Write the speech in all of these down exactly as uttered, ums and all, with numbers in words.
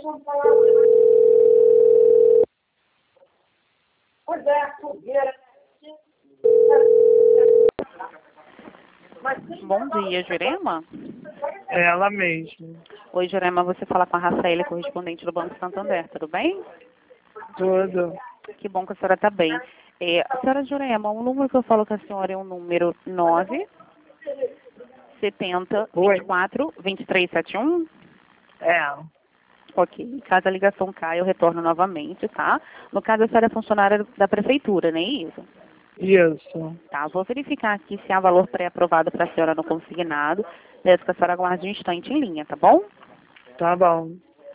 Pois é, a fogueira. Bom dia, Jurema. É ela mesma. Oi, Jurema, você fala com a Rafaela, correspondente do Banco Santander, tudo bem? Tudo. Que bom que a senhora está bem. É, a senhora Jurema, o número que eu falo com a senhora é o número nove setenta, vinte e quatro, vinte e três setenta e um? É. Ok. Caso a ligação caia, eu retorno novamente, tá? No caso, a senhora é funcionária da prefeitura, não é isso? Isso. Tá, vou verificar aqui se há valor pré-aprovado para a senhora no consignado. Peço que a senhora aguarde um instante em linha, tá bom? Tá bom.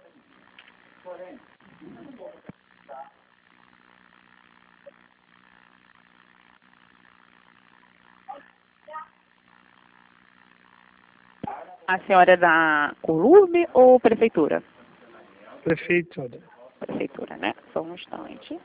A senhora é da Colurbe ou prefeitura? Prefeitura. Prefeitura, né? Só um instante.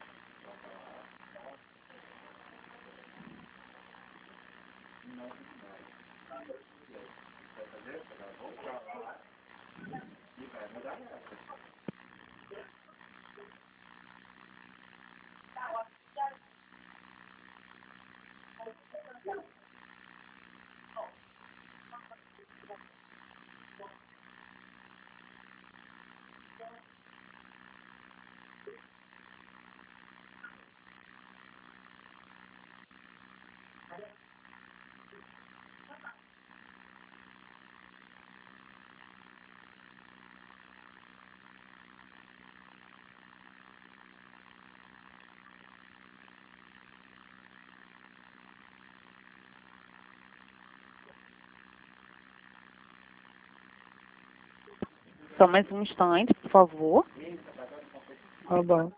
Só mais um instante, por favor. Tá bom.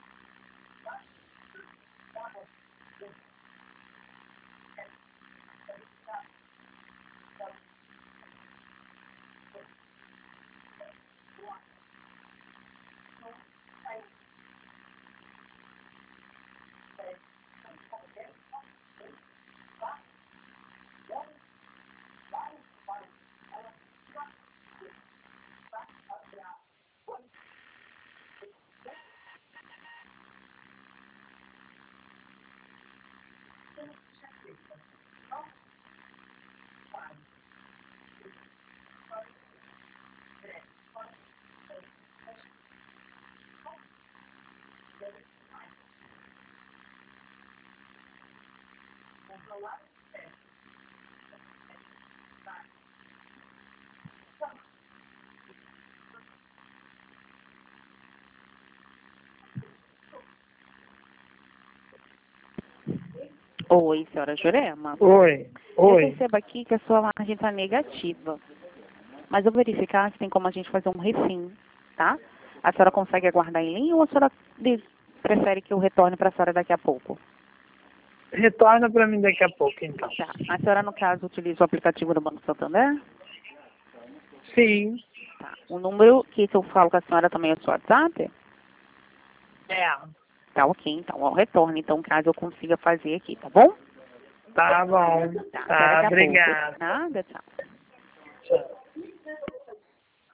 Oi, senhora Jurema. Oi. Eu Oi. percebo aqui que a sua margem está negativa. Mas eu vou verificar se tem como a gente fazer um refim, tá? A senhora consegue aguardar em linha ou a senhora de- prefere que eu retorne para a senhora daqui a pouco? Retorna pra mim daqui a pouco, então. Tá. A senhora, no caso, utiliza o aplicativo do Banco Santander? Sim. Tá. O número que eu falo com a senhora também é o seu WhatsApp? É. Tá, ok. Então, eu retorno. Então, caso eu consiga fazer aqui, tá bom? Tá bom. Tá. Até Tá, daqui a obrigado. pouco. Nada, tchau. Tchau.